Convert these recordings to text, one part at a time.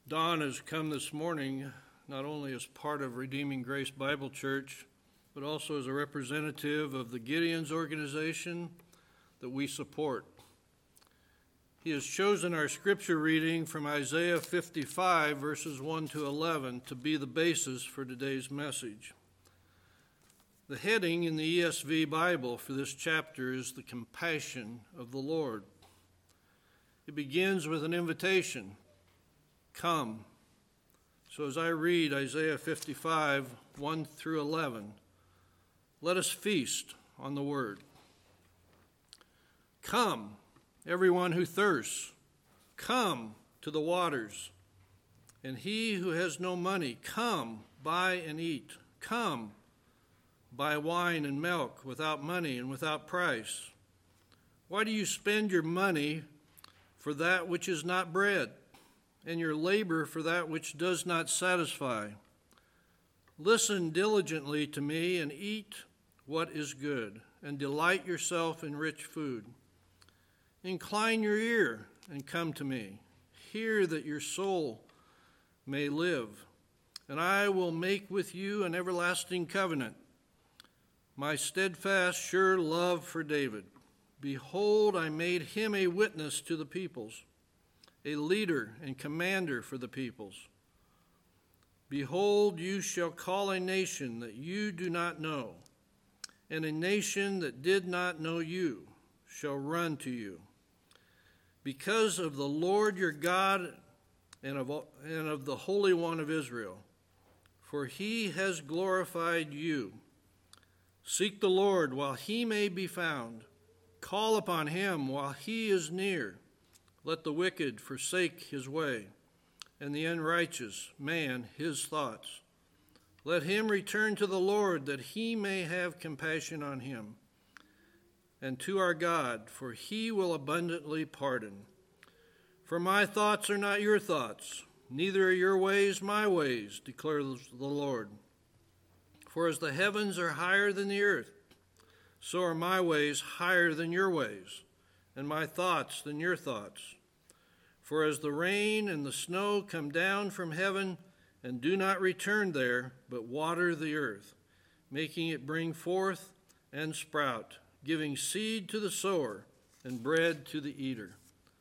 Don has come this morning not only as part of Redeeming Grace Bible Church, but also as a representative of the Gideon's organization that we support. He has chosen our scripture reading from Isaiah 55, verses 1 to 11, to be the basis for today's message. The heading in the ESV Bible for this chapter is the compassion of the Lord. It begins with an invitation. Come. So as I read Isaiah 55, 1 through 11, let us feast on the word. Come, everyone who thirsts, come to the waters. And he who has no money, come, buy and eat. Come, buy wine and milk without money and without price. Why do you spend your money for that which is not bread, and your labor for that which does not satisfy? Listen diligently to me and eat what is good, and delight yourself in rich food. Incline your ear and come to me. Hear that your soul may live, and I will make with you an everlasting covenant, my steadfast, sure love for David. Behold, I made him a witness to the peoples, a leader and commander for the peoples. Behold, you shall call a nation that you do not know, and a nation that did not know you shall run to you. Because of the Lord your God and of the Holy One of Israel, for he has glorified you. Seek the Lord while he may be found. Call upon him while he is near. Let the wicked forsake his way, and the unrighteous man his thoughts. Let him return to the Lord, that he may have compassion on him, and to our God, for he will abundantly pardon. For my thoughts are not your thoughts, neither are your ways my ways, declares the Lord. For as the heavens are higher than the earth, so are my ways higher than your ways, and my thoughts than your thoughts. For as the rain and the snow come down from heaven and do not return there, but water the earth, making it bring forth and sprout, giving seed to the sower and bread to the eater,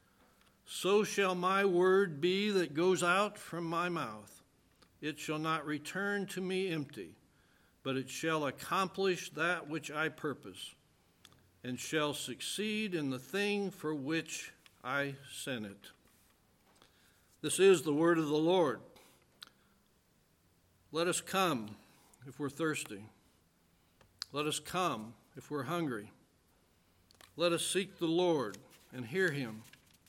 so shall my word be that goes out from my mouth. It shall not return to me empty, but it shall accomplish that which I purpose, and shall succeed in the thing for which I sent it. This is the word of the Lord. Let us come if we're thirsty. Let us come if we're hungry. Let us seek the Lord and hear him.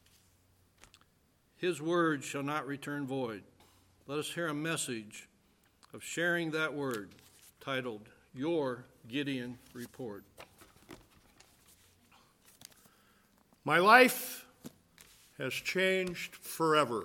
His word shall not return void. Let us hear a message of sharing that word titled, Your Gideon Report. My life has changed forever.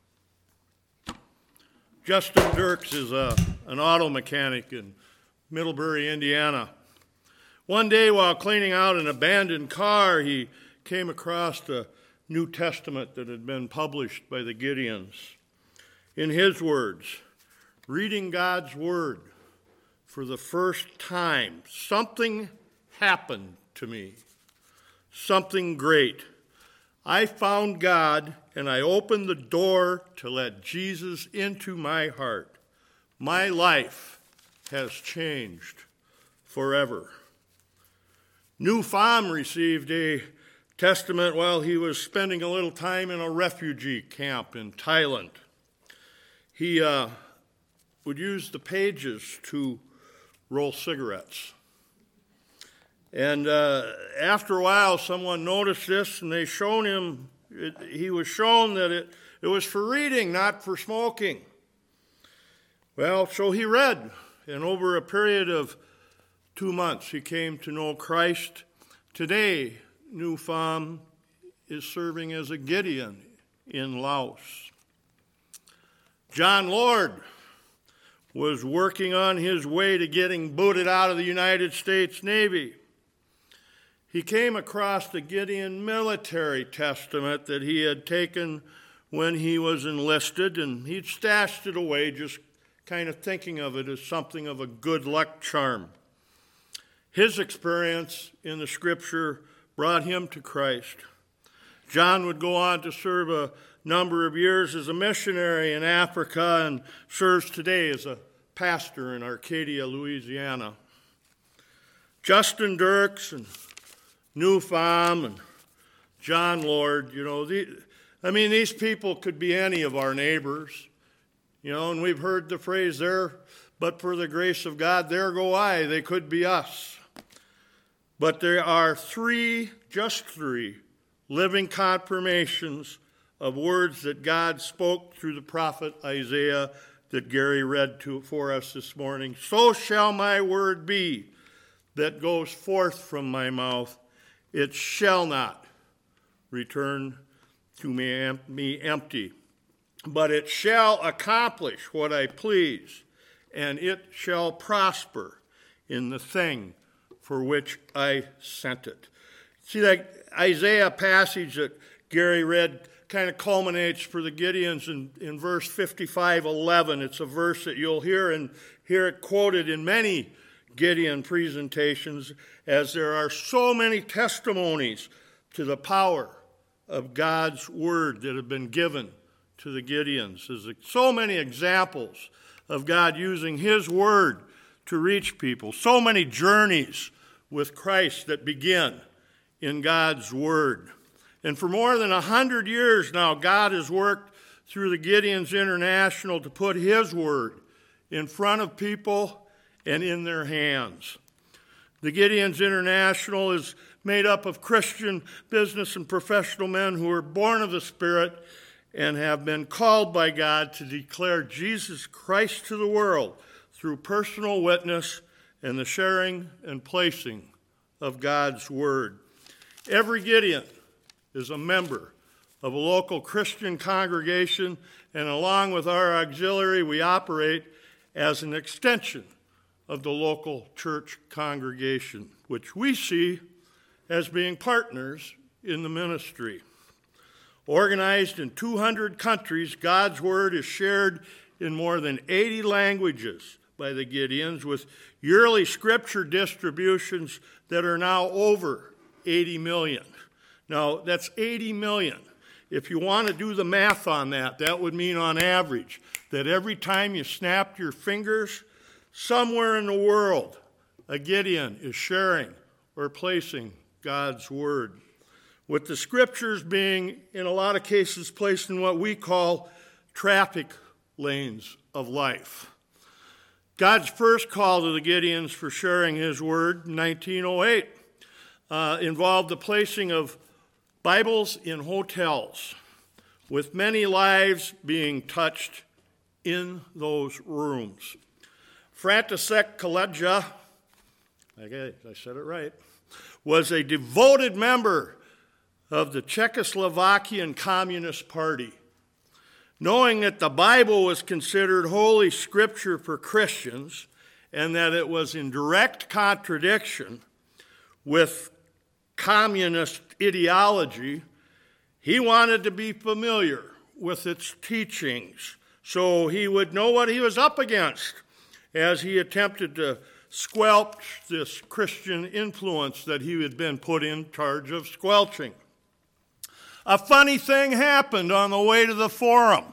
Justin Dirks is an auto mechanic in Middlebury, Indiana. One day while cleaning out an abandoned car, he came across a New Testament that had been published by the Gideons. In his words, reading God's word for the first time, something happened to me, something great. I found God, and I opened the door to let Jesus into my heart. My life has changed forever. New Pham received a testament while he was spending a little time in a refugee camp in Thailand. He would use the pages to roll cigarettes. And after a while, someone noticed this, and he was shown that it was for reading, not for smoking. Well, so he read, and over a period of 2 months, he came to know Christ. Today, New Pham is serving as a Gideon in Laos. John Lord was working on his way to getting booted out of the United States Navy. He came across the Gideon military testament that he had taken when he was enlisted, and he'd stashed it away, just kind of thinking of it as something of a good luck charm. His experience in the Scripture brought him to Christ. John would go on to serve a number of years as a missionary in Africa and serves today as a pastor in Arcadia, Louisiana. Justin Dirks and Newfam and John Lord, these people could be any of our neighbors, and we've heard the phrase there, but for the grace of God, there go I. They could be us. But there are just three, living confirmations of words that God spoke through the prophet Isaiah that Gary read for us this morning. So shall my word be that goes forth from my mouth. It shall not return to me empty, but it shall accomplish what I please, and it shall prosper in the thing for which I sent it. See, that Isaiah passage that Gary read kind of culminates for the Gideons in verse 55:11. It's a verse that you'll hear it quoted in many Gideon presentations, as there are so many testimonies to the power of God's word that have been given to the Gideons. There's so many examples of God using his word to reach people. So many journeys with Christ that begin in God's word. And for more than 100 years now, God has worked through the Gideons International to put his word in front of people and in their hands. The Gideons International is made up of Christian business and professional men who are born of the Spirit and have been called by God to declare Jesus Christ to the world through personal witness and the sharing and placing of God's word. Every Gideon is a member of a local Christian congregation, and along with our auxiliary, we operate as an extension of the local church congregation, which we see as being partners in the ministry. Organized in 200 countries, God's word is shared in more than 80 languages by the Gideons, with yearly scripture distributions that are now over 80 million. Now, that's 80 million. If you want to do the math on that, that would mean on average that every time you snapped your fingers, somewhere in the world, a Gideon is sharing or placing God's word, with the scriptures being, in a lot of cases, placed in what we call traffic lanes of life. God's first call to the Gideons for sharing his word in 1908 involved the placing of Bibles in hotels, with many lives being touched in those rooms. František Kaleđa, I said it right, was a devoted member of the Czechoslovakian Communist Party. Knowing that the Bible was considered holy scripture for Christians and that it was in direct contradiction with communist ideology, he wanted to be familiar with its teachings so he would know what he was up against as he attempted to squelch this Christian influence that he had been put in charge of squelching. A funny thing happened on the way to the forum,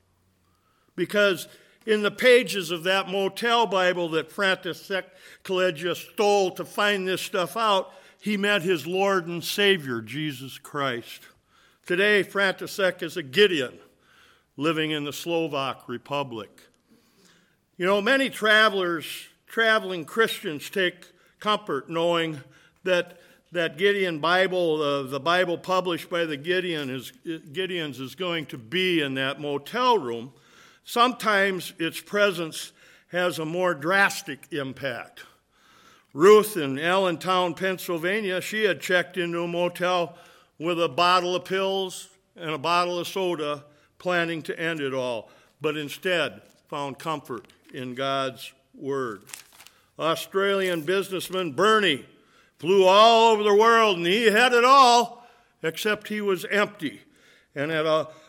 because in the pages of that motel Bible that František Kaleđa stole to find this stuff out, he met his Lord and Savior, Jesus Christ. Today, František is a Gideon living in the Slovak Republic. You know, many traveling Christians take comfort knowing that Gideon Bible, the Bible published by the Gideons, is going to be in that motel room. Sometimes its presence has a more drastic impact. Ruth in Allentown, Pennsylvania, she had checked into a motel with a bottle of pills and a bottle of soda, planning to end it all, but instead found comfort in God's word. Australian businessman Bernie flew all over the world, and he had it all, except he was empty and had a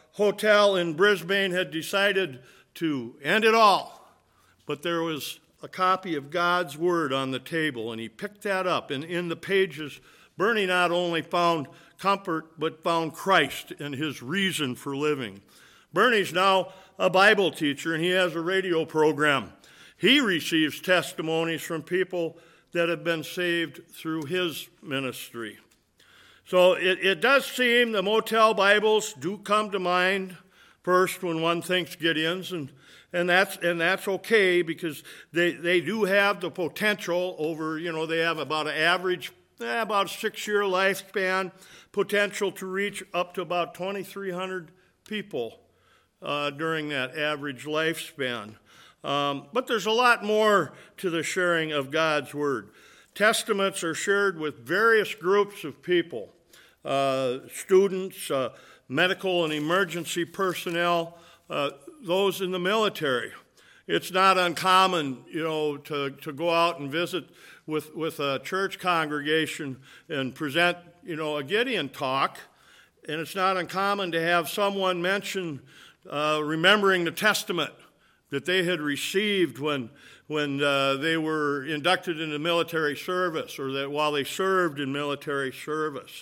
hotel in Brisbane had decided to end it all, but there was a copy of God's Word on the table, and he picked that up, and in the pages, Bernie not only found comfort, but found Christ and his reason for living. Bernie's now a Bible teacher, and he has a radio program. He receives testimonies from people that have been saved through his ministry. So it does seem the Motel Bibles do come to mind first when one thinks Gideon's, and that's okay, because they do have the potential over, they have about an average, about a 6-year lifespan, potential to reach up to about 2,300 people during that average lifespan. But there's a lot more to the sharing of God's Word. Testaments are shared with various groups of people, students, medical and emergency personnel, those in the military. It's not uncommon, to go out and visit with a church congregation and present, a Gideon talk. And it's not uncommon to have someone mention remembering the testament that they had received when they were inducted into military service, or that while they served in military service.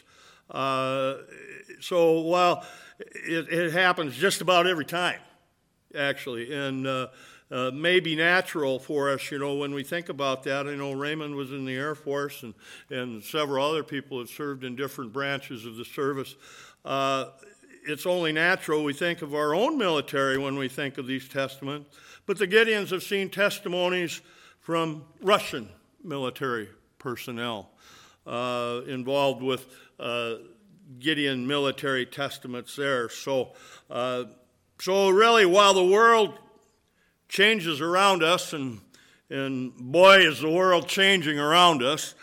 So while it happens just about every time, actually, and may be natural for us, when we think about that. I know Raymond was in the Air Force, and several other people have served in different branches of the service. It's only natural we think of our own military when we think of these testaments. But the Gideons have seen testimonies from Russian military personnel involved with Gideon military testaments there. So really, while the world changes around us, and boy, is the world changing around us,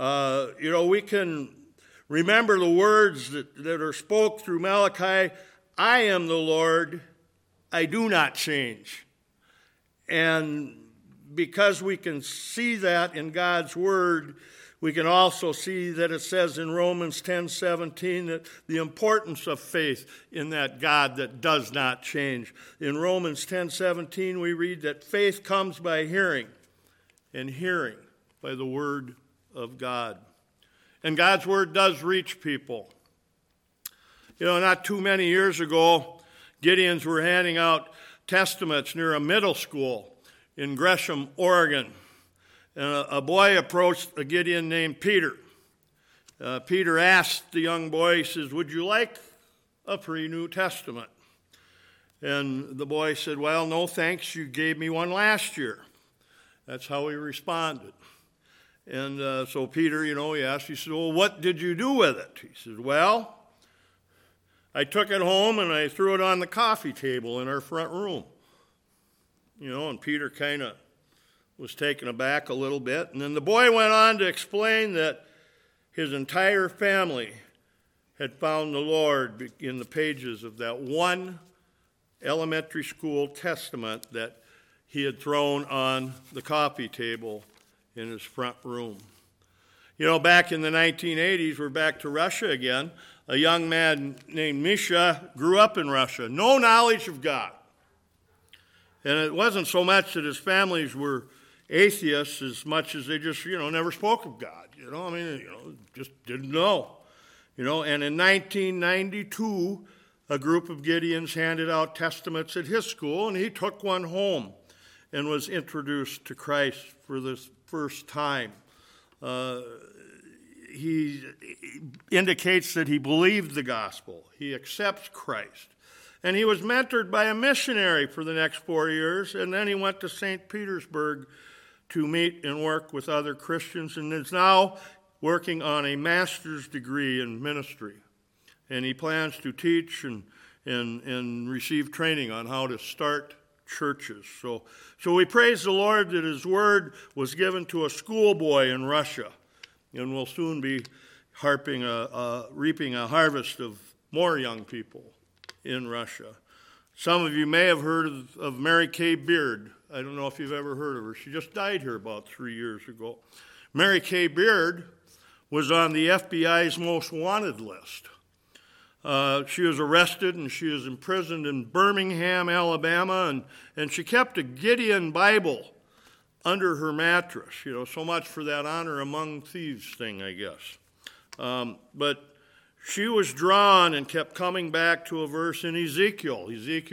we can remember the words that are spoke through Malachi, I am the Lord, I do not change. And because we can see that in God's Word, we can also see that it says in Romans 10:17 that the importance of faith in that God that does not change. In Romans 10:17 we read that faith comes by hearing, and hearing by the Word of God. And God's Word does reach people. Not too many years ago, Gideons were handing out testaments near a middle school in Gresham, Oregon. And a boy approached a Gideon named Peter. Peter asked the young boy, he says, would you like a free New Testament? And the boy said, well, no thanks, you gave me one last year. That's how he responded. And so Peter, he asked, he said, well, what did you do with it? He said, well, I took it home and I threw it on the coffee table in our front room. And Peter kind of was taken aback a little bit. And then the boy went on to explain that his entire family had found the Lord in the pages of that one elementary school testament that he had thrown on the coffee table in his front room. Back in the 1980s, we're back to Russia again. A young man named Misha grew up in Russia, no knowledge of God. And it wasn't so much that his families were atheists as much as they just, never spoke of God. Just didn't know. And in 1992, a group of Gideons handed out testaments at his school, and he took one home and was introduced to Christ for the first time. He indicates that he believed the gospel. He accepts Christ. And he was mentored by a missionary for the next 4 years, and then he went to St. Petersburg to meet and work with other Christians, and is now working on a master's degree in ministry. And he plans to teach and receive training on how to start churches. So we praise the Lord that his word was given to a schoolboy in Russia, and will soon be reaping a harvest of more young people in Russia. Some of you may have heard of Mary Kay Beard. I don't know if you've ever heard of her. She just died here about 3 years ago. Mary Kay Beard was on the FBI's most wanted list. She was arrested and she was imprisoned in Birmingham, Alabama, and she kept a Gideon Bible under her mattress. So much for that honor among thieves thing, I guess. But she was drawn and kept coming back to a verse in Ezekiel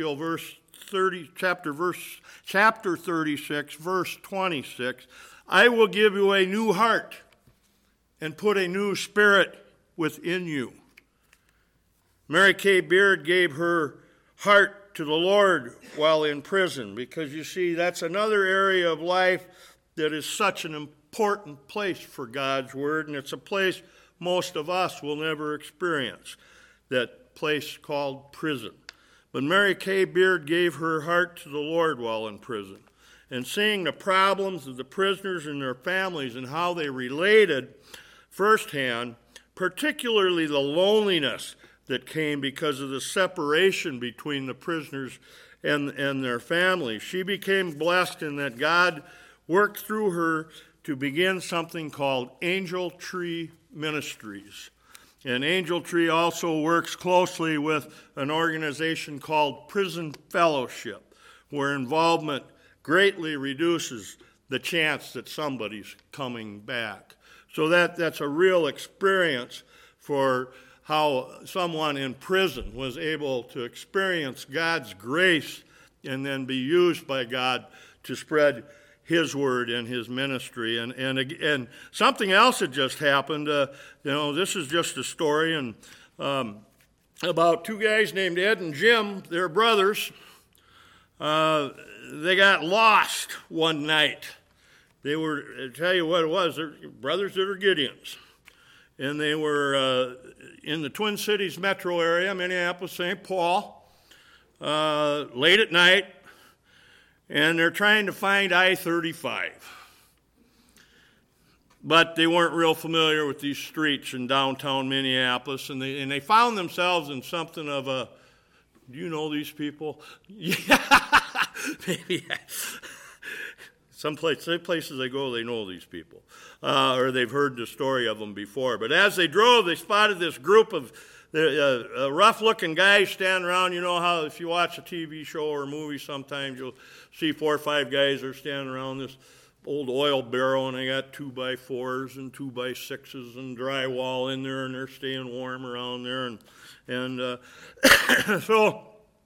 chapter 36, verse 26. I will give you a new heart and put a new spirit within you. Mary Kay Beard gave her heart to the Lord while in prison, because you see, that's another area of life that is such an important place for God's Word, and it's a place most of us will never experience, that place called prison. But Mary Kay Beard gave her heart to the Lord while in prison. And seeing the problems of the prisoners and their families and how they related firsthand, particularly the loneliness that came because of the separation between the prisoners and their families, she became blessed in that God worked through her to begin something called Angel Tree Ministries. And Angel Tree also works closely with an organization called Prison Fellowship, where involvement greatly reduces the chance that somebody's coming back. So that's a real experience for how someone in prison was able to experience God's grace and then be used by God to spread His word and His ministry. And something else had just happened. This is just a story about two guys named Ed and Jim. They're brothers. They got lost one night. They were, I'll tell you what it was, they're brothers that are Gideons. And they were in the Twin Cities metro area, Minneapolis, St. Paul, late at night, and they're trying to find I-35. But they weren't real familiar with these streets in downtown Minneapolis, and they found themselves in something of a, do you know these people? Yeah, maybe. Some places they go, they know these people, or they've heard the story of them before. But as they drove, they spotted this group of rough-looking guys standing around. You know how if you watch a TV show or a movie, sometimes you'll see 4 or 5 guys are standing around this old oil barrel, and they got 2x4s and 2x6s and drywall in there, and they're staying warm around there, and so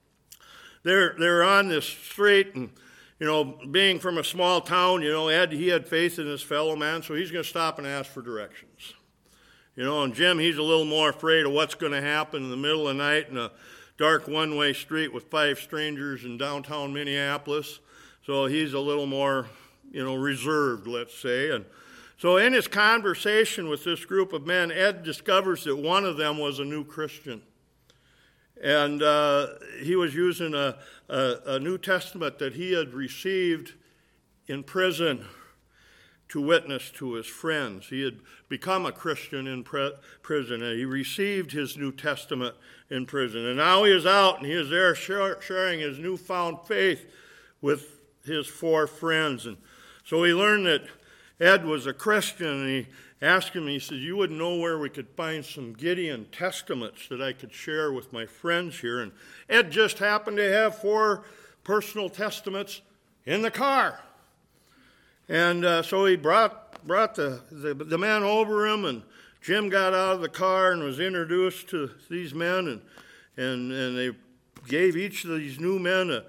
they're on this street, and being from a small town, Ed, he had faith in his fellow man, so he's going to stop and ask for directions. And Jim, he's a little more afraid of what's going to happen in the middle of the night in a dark one-way street with 5 strangers in downtown Minneapolis. So he's a little more, reserved, let's say. And so in his conversation with this group of men, Ed discovers that one of them was a new Christian. And he was using a New Testament that he had received in prison to witness to his friends. He had become a Christian in prison, and he received his New Testament in prison. And now he is out, and he is there sharing his newfound faith with his 4 friends. And so he learned that Ed was a Christian, and he asked him, he said, you wouldn't know where we could find some Gideon testaments that I could share with my friends here. And Ed just happened to have 4 personal testaments in the car. And so he brought the men over him, and Jim got out of the car and was introduced to these men, and they gave each of these new men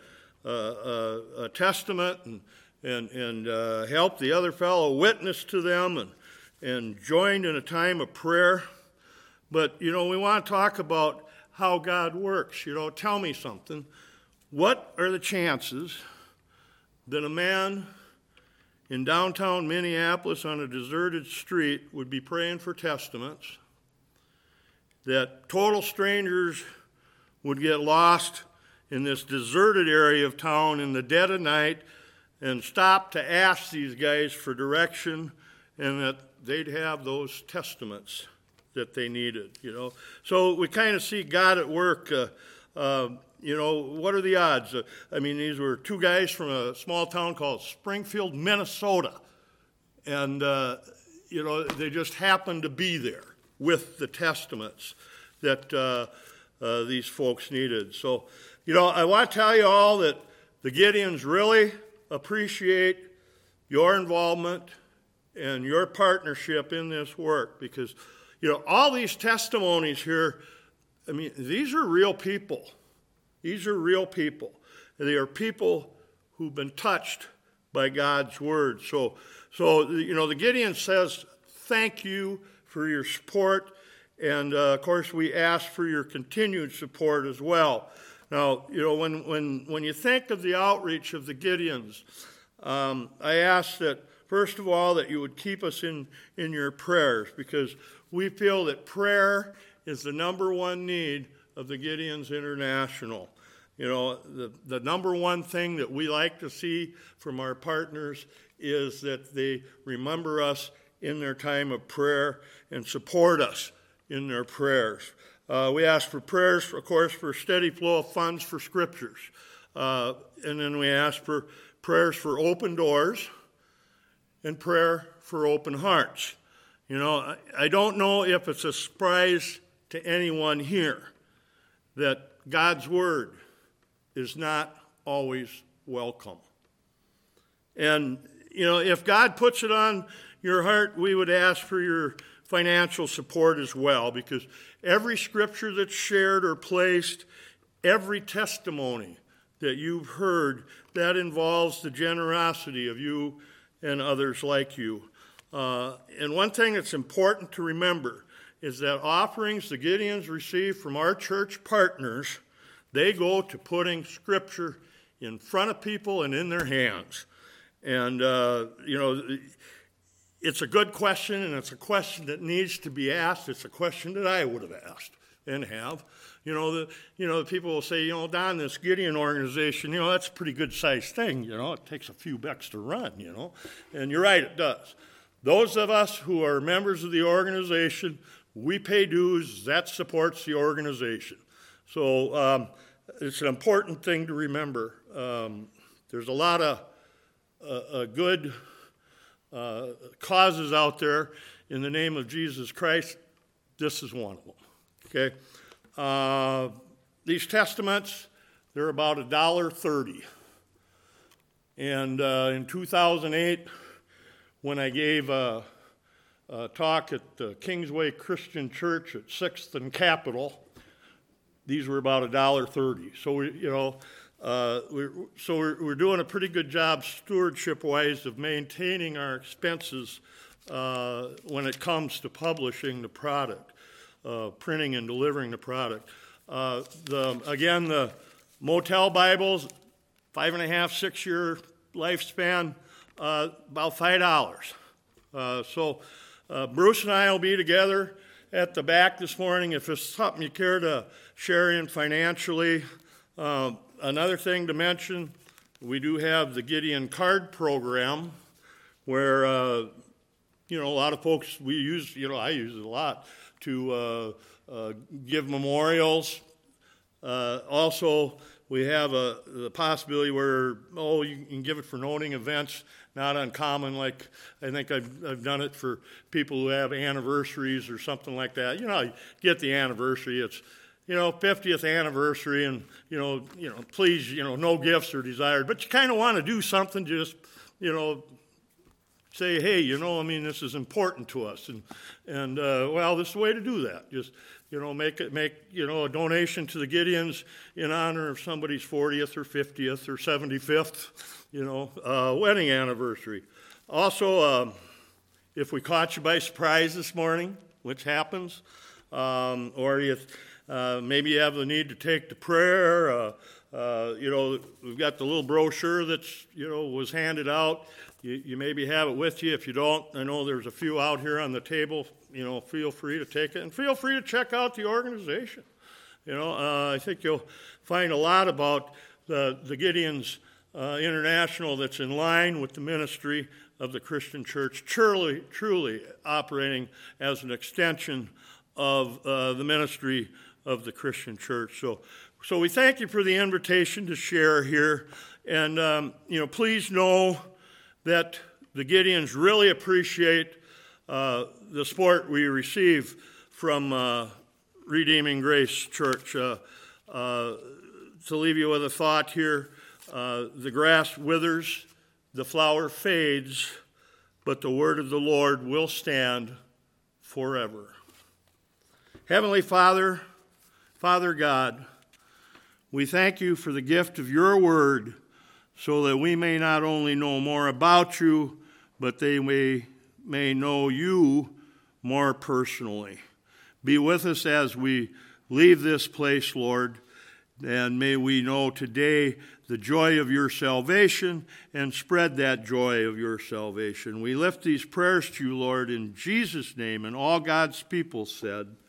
a testament and helped the other fellow witness to them and joined in a time of prayer. But, we want to talk about how God works. Tell me something. What are the chances that a man in downtown Minneapolis on a deserted street would be praying for testaments, that total strangers would get lost in this deserted area of town in the dead of night and stop to ask these guys for direction, and that they'd have those testaments that they needed, So we kind of see God at work. What are the odds? These were 2 guys from a small town called Springfield, Minnesota. And, they just happened to be there with the testaments that these folks needed. So, I want to tell you all that the Gideons really appreciate your involvement and your partnership in this work, because, all these testimonies here, these are real people. These are real people. They are people who've been touched by God's word. So the Gideon says, thank you for your support. And, of course, we ask for your continued support as well. Now, when you think of the outreach of the Gideons, I ask that, first of all, that you would keep us in your prayers, because we feel that prayer is the number one need of the Gideons International. The number one thing that we like to see from our partners is that they remember us in their time of prayer and support us in their prayers. We ask for prayers, of course, for steady flow of funds for scriptures. And then we ask for prayers for open doors and prayer for open hearts. I don't know if it's a surprise to anyone here that God's word is not always welcome. And, if God puts it on your heart, we would ask for your financial support as well, because every scripture that's shared or placed, every testimony that you've heard, that involves the generosity of you and others like you. And one thing that's important to remember is that offerings the Gideons receive from our church partners, they go to putting Scripture in front of people and in their hands. And, it's a good question, and it's a question that needs to be asked. It's a question that I would have asked and have. The people will say, Don, this Gideon organization, that's a pretty good-sized thing. It takes a few bucks to run, And you're right, it does. Those of us who are members of the organization, we pay dues. That supports the organization. So it's an important thing to remember. There's a lot of good causes out there in the name of Jesus Christ. This is one of them. Okay? These testaments, they're about $1.30. And in 2008, when I gave a talk at the Kingsway Christian Church at 6th and Capitol, these were about $1.30. So we're doing a pretty good job stewardship-wise of maintaining our expenses when it comes to publishing the product, printing and delivering the product. The Motel Bibles, 5.5, 6-year lifespan, about $5. So Bruce and I will be together at the back this morning if it's something you care to share in financially. Another thing to mention, we do have the Gideon Card Program where, a lot of folks, I use it a lot to give memorials. Also, we have the possibility where, you can give it for noting events, not uncommon, like I think I've done it for people who have anniversaries or something like that. You get the anniversary, it's, 50th anniversary, and, please, no gifts are desired. But you kind of want to do something, just, say, hey, this is important to us. And this is the way to do that. Just, make a donation to the Gideons in honor of somebody's 40th or 50th or 75th, wedding anniversary. Also, if we caught you by surprise this morning, which happens, or if maybe you have the need to take to prayer, we've got the little brochure that's, was handed out. You maybe have it with you. If you don't, I know there's a few out here on the table. Feel free to take it. And feel free to check out the organization. I think you'll find a lot about the Gideons International that's in line with the ministry of the Christian Church, truly operating as an extension of the ministry of the Christian Church. So we thank you for the invitation to share here. And, please know that the Gideons really appreciate the support we receive from Redeeming Grace Church. To leave you with a thought here, the grass withers, the flower fades, but the word of the Lord will stand forever. Heavenly Father, Father God, we thank you for the gift of your word so that we may not only know more about you, but they may know you more personally. Be with us as we leave this place, Lord, and may we know today the joy of your salvation and spread that joy of your salvation. We lift these prayers to you, Lord, in Jesus' name, and all God's people said,